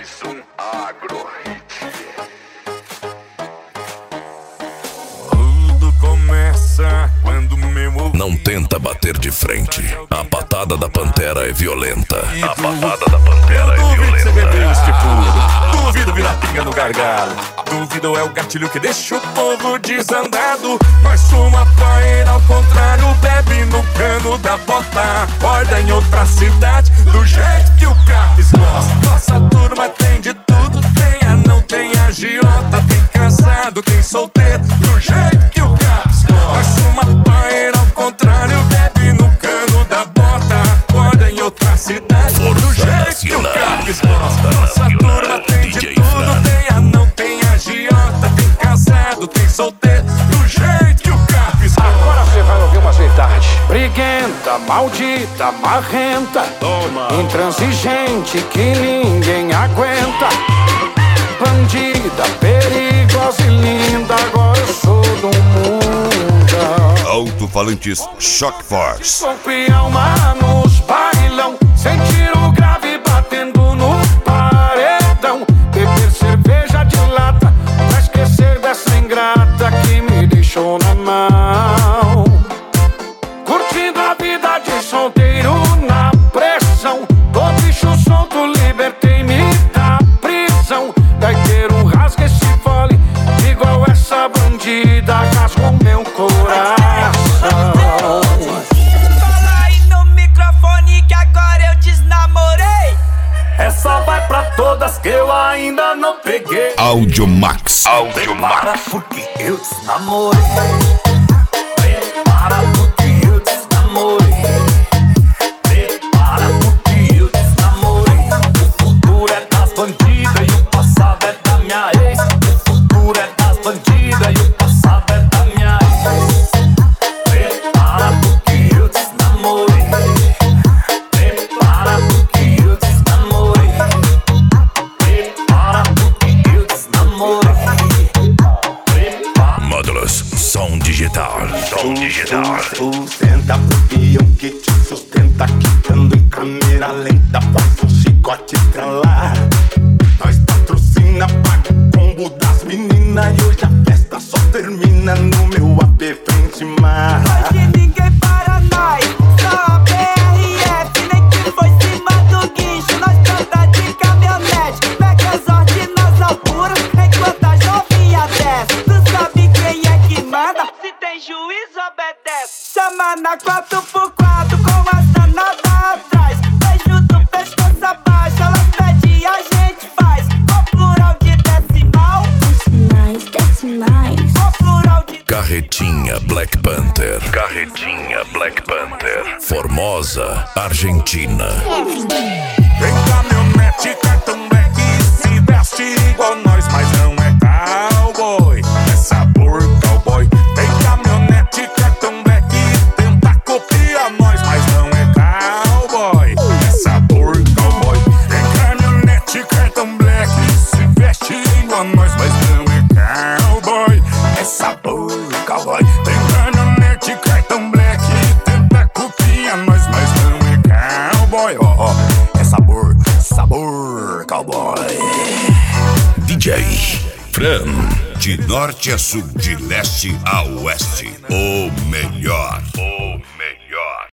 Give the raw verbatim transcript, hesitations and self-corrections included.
mais um Agro Hit. Tudo começa quando meu ouvido... Não tenta bater de frente. A patada da pantera é violenta. A patada da pantera é Duvido violenta. você beber este puro. Duvido virar pinga no gargalo. Duvido é o gatilho que deixa o povo desandado. Nós uma paeira ao contrário, bebe no cano da bota. Acorda em outra cidade, do jeito que o Capes gosta. Nossa turma tem de tudo, tem anão, tem agiota. Tem casado, tem solteiro, do jeito que o Capes gosta. Nós uma paeira ao contrário, bebe no cano da bota. Acorda em outra cidade, do jeito que o Capes gosta. Nossa turma tem de tudo, tem anão, tem agiota. Tem casado, tem solteiro, do jeito que o Capes gosta. Agora você vai ouvir umas verdades. Briguenta, maldita, marrenta, toma. Intransigente que ninguém aguenta. Bandida, perigosa e linda, agora eu sou do mundo. Alto-falantes Shock Force. Rompe alma nos bailão, sem tiro grave batendo no paredão. Beber cerveja de lata, pra esquecer dessa ingrata que me deixou na mão. Curtindo a vida de solteiro na pressão. Tô bicho solto, libertei-me da prisão. Gaiteiro rasga esse fole, igual essa bandida rasgou meu coração. Fala aí no microfone que agora eu desnamorei. Essa vai pra todas que eu ainda não peguei. Audiomax. Prepara porque eu desnamorei. Prepara porque eu desnamorei. Prepara porque eu desnamorei. O futuro é das bandidas e o passado é da minha ex. O futuro é das bandidas e o passado é da minha ex. Prepara porque eu desnamorei. Prepara porque eu desnamorei. Prepara porque eu desnamorei. Módulos som digital. Som digital. Senta pro peão que te sustenta, quicando em câmera lenta, faz um chicote pra lá. Nós patrocina, paga o combo das meninas e hoje a festa só termina no meu A P frente mar. Hoje ninguém para nós, só a B R F. Nem que foi cima do guincho, nós canta de caminhonete. Pega as ordens nas alturas, enquanto as novinhas desce. Tu sabe quem é que manda, se tem juízo obedece. Chama na quatro por quatro com a sanada atrás. Beijo do pescoço abaixo, elas pedem e a gente faz. O plural de decimal, Decimais, decimais. o plural de Carretinha Black Panther. Carretinha Black Panther. Formosa, Argentina. Tem caminhonete, cartão black e se veste igual nós, mas não é cowboy, é sabor cowboy. Tem caminhonete, cartão black e tenta copiar nós, mas não é cowboy, é sabor cowboy. Tem caminhonete, cartão black e se veste igual nós, mas não é cowboy, é sabor cowboy. Tem caminhonete, cartão black e tenta copiar nós, mas não é cowboy, ó, ó, é sabor, sabor cowboy. D J Fran. De norte a sul, de leste a oeste. O melhor.